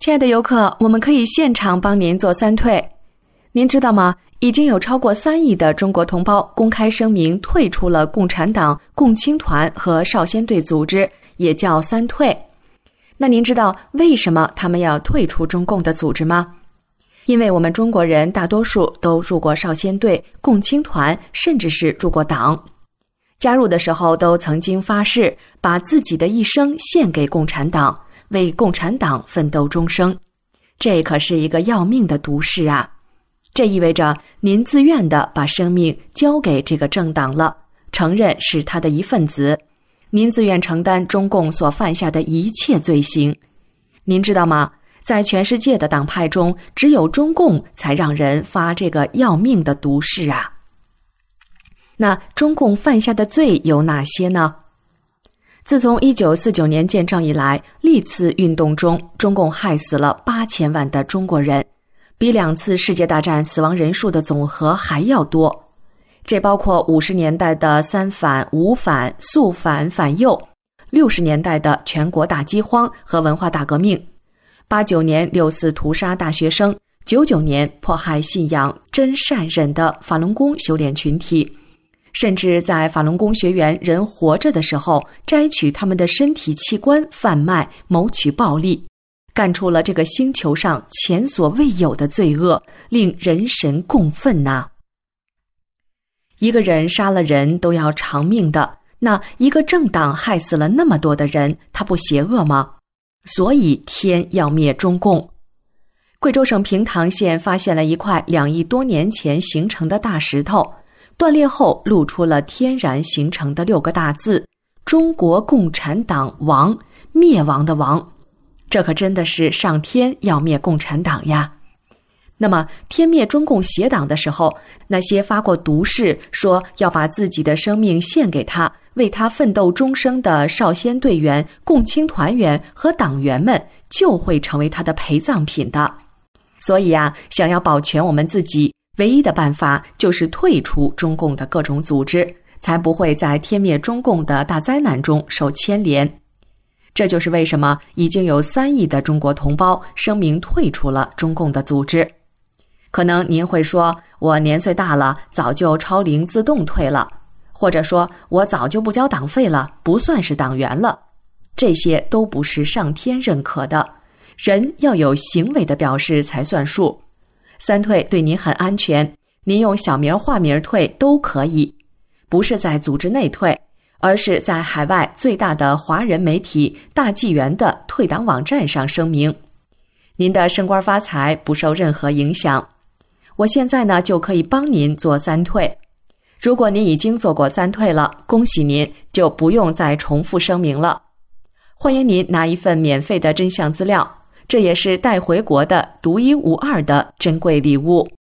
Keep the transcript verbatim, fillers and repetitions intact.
亲爱的游客，我们可以现场帮您做三退。您知道吗？已经有超过三亿的中国同胞公开声明退出了共产党、共青团和少先队组织，也叫三退。那您知道为什么他们要退出中共的组织吗？因为我们中国人大多数都入过少先队、共青团，甚至是入过党。加入的时候都曾经发誓把自己的一生献给共产党，为共产党奋斗终生。这可是一个要命的毒誓啊！这意味着您自愿地把生命交给这个政党了，承认是他的一份子，您自愿承担中共所犯下的一切罪行。您知道吗？在全世界的党派中，只有中共才让人发这个要命的毒誓啊！那中共犯下的罪有哪些呢？自从一九四九年建政以来，历次运动中，中共害死了八千万的中国人，比两次世界大战死亡人数的总和还要多。这包括五十年代的三反、五反、肃反、反右，六十年代的全国大饥荒和文化大革命，八九年六四屠杀大学生，九九年迫害信仰真善忍的法轮功修炼群体，甚至在法轮功学员人活着的时候，摘取他们的身体器官贩卖，谋取暴利，干出了这个星球上前所未有的罪恶，令人神共愤呐！一个人杀了人都要偿命的，那一个政党害死了那么多的人，他不邪恶吗？所以天要灭中共。贵州省平塘县发现了一块两亿多年前形成的大石头，断裂后露出了天然形成的六个大字：中国共产党亡，灭亡的亡。这可真的是上天要灭共产党呀！那么天灭中共邪党的时候，那些发过毒誓说要把自己的生命献给他，为他奋斗终生的少先队员、共青团员和党员们，就会成为他的陪葬品的。所以啊，想要保全我们自己，唯一的办法就是退出中共的各种组织，才不会在天灭中共的大灾难中受牵连。这就是为什么已经有三亿的中国同胞声明退出了中共的组织。可能您会说，我年岁大了，早就超龄自动退了，或者说我早就不交党费了，不算是党员了。这些都不是上天认可的，人要有行为的表示才算数。三退对您很安全，您用小名化名退都可以，不是在组织内退，而是在海外最大的华人媒体大纪元的退党网站上声明，您的升官发财不受任何影响。我现在呢就可以帮您做三退。如果您已经做过三退了，恭喜您，就不用再重复声明了。欢迎您拿一份免费的真相资料，这也是带回国的独一无二的珍贵礼物。